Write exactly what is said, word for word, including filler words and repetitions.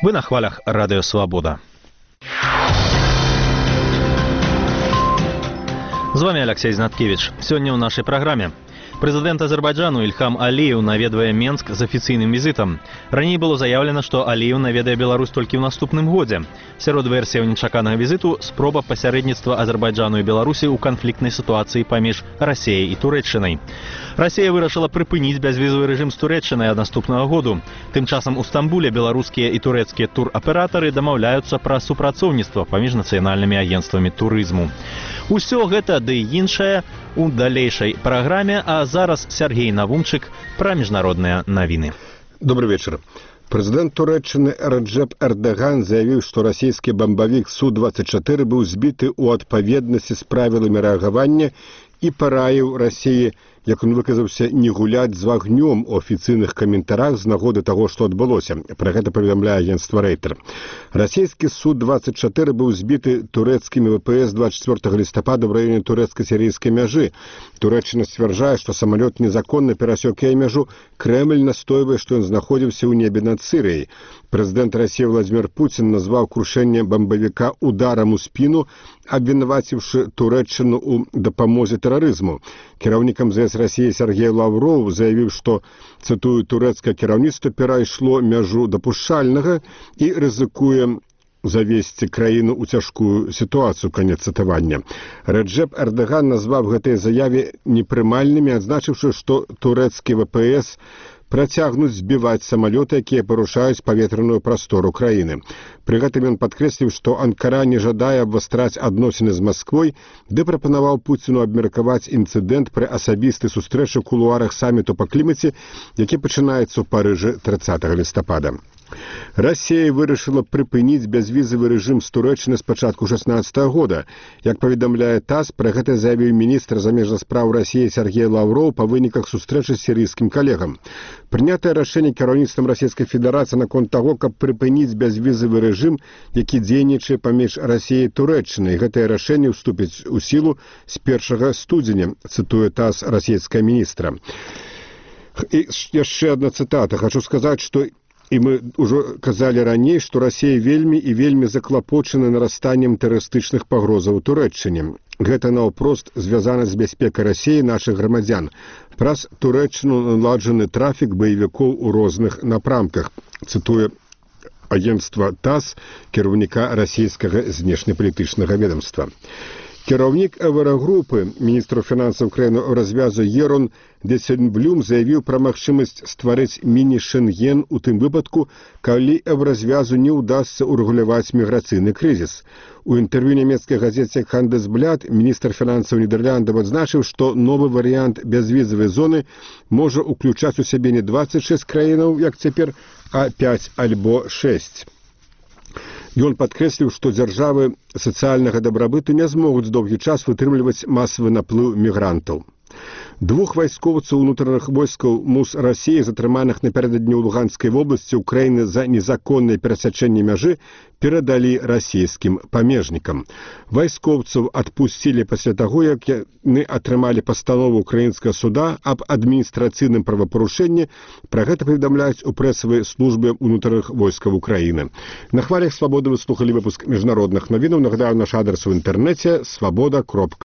Вы на хвалях Радио Свобода. З вами Алексей Знаткевич. Сегодня в нашей программе. Прэзідэнт Азербайджану Ильхам Алиев наведвае Менск з афіцыйным візітам. Раней было заявлена, што Алиев наведае Беларусь толькі ў наступным годзе. Сярод версіяў нечаканага візіту спроба пасярэдніцтва Азербайджану і Беларусі ў канфліктнай сітуацыі паміж Расіяй і Турэччынай. Расія вырашыла прыпыніць бязвізавы рэжым з Турэччынай ад наступнага году. Тым часам у Стамбуле беларускія і турэцкія тураператары дамаўляюцца пра супрацоўніцтва паміж нацыянальнымі агенцтвамі турызму. Усё гэта ды іншае у далейшай праграме, а зараз Сергей Навумчык пра міжнародныя навіны. Добрый вечер. Президент Турэччыны Реджеп Эрдоган заявіў, што расійскі бамбавік Су двадцать четыре быў збіты ў адпаведнасці з правіламі рэагавання і параіў Расіі, як он выказаўся, не гуляць з агнём у афіцыйных каментарах з нагоды таго, што адбылося. Пра гэта паведамляе агенцтва Рейтер. Расійскі Су двадцать четыре быў збіты турэцкімі ВПС двадцать четвёртага лістапада ў раёне турэцка-сірыйскай мяжы. Турэччына сцвярджае, што самалёт незаконна перасек яе мяжу. Крэмль настойвае, што ён знаходзіўся ў небе над Сірыяй. Прэзідэнт Расіі Владзімір Пуцін назваў крушэнне бамбавіка ударам у спіну, абвінаваціўшы Турэччыну ў дапамозе тэрарызму. Кіраўнікам ЗС Расіі Сергей Лавров заявіў, што, цытую, турэцкае кіраўніцтва перайшло мяжу дапушчальнага і рызыкуе завесці краіну ў цяжкую сітуацыю, канец цытавання. Реджеп Эрдоган назваў гэтыя заявы непрымальнымі, адзначыўшы, што турэцкі ВПС працягнуць збіваць самалёты, якія парушаюць паветраную прастору краіны. Пры гэтым ён падкрэсліў, што Анкара не жадае абвастраць адносіны з Масквой, ды прапанаваў Пуціну абмеркаваць інцыдэнт пры асабістай сустрэчы ў кулуарах саміту па клімаце, які пачынаецца ў Парыжы трыццатага лістапада. Расія вырашыла прыпыніць бязвізавы рэжым з Турэччыны з пачатку шаснаццатага года. Як паведамляе ТАСС, пра гэта заявіў міністр замежных спраў Расіі Сергей Лавров па выніках сустрэчы з сірыйскім калегам. Прынятае рашэнне кіраўніцтвам Расійскай Федэрацыі наконт таго, каб прыпыніць бязвізавы рэжым, які дзейнічае паміж Расіяй і Турэччынай. Гэтае рашэнне ўступіць у сілу з першага студзеня, цытуе ТАСС расійская міністра. І яшчэ адна цытата. Хочу сказаць, што і мы ўжо казалі раней, што Расія вельмі і вельмі заклапочана нарастаннем тэрарыстычных пагрозаў у Турэччыне. Гэта наўпрост звязана з бяспекай Расіі нашых грамадзян. Праз Турэччыну наладжаны трафік баевікоў у розных напрамках, цытуе агенцтва ТАСС кіраўніка расійскага знешнепалітычнага ведомства. Кіраўнік Эврагрупы, міністр фінансаў краіны развязу Ерон Десельблюм заявіў пра магчымасць стварыць міні-Шэнген у тым выпадку, калі Эвразвязу не ўдасца ўрэгуляваць міграцыйны крызіс. У інтэрв'ю нямецкай газеце Хандelsбляд міністр фінансаў Нідерландаў адзначыў, што новы варыянт бязвізавай зоны можа ўключаць у сябе не дваццаць шэсць краінаў, як цяпер, а пяць альбо шэсць. Ён падкрэсліў, што дзяржавы сацыяльнага дабрабыту не змогуць доўгі час вытрымліваць масавы наплыў мігрантаў. Двух вайскоўцаў унутраных войскаў МУС Расіі, затрыманых напярэдадні ў Луганскай вобласці Украіны за незаконнае перасячэнне мяжы, перадалі расійскім памежнікам. Вайскоўцаў адпусцілі пасля таго, як яны атрымалі пастанову украінскага суда аб адміністрацыйным правапарушэнні. Пра гэта паведамляюць у прэсавай службе унутраных войскаў Украіны. На хвалях Свабоды вы слухалі выпуск міжнародных навінаў. Нагадаю, наш адрес у інтэрнэце свабода кропка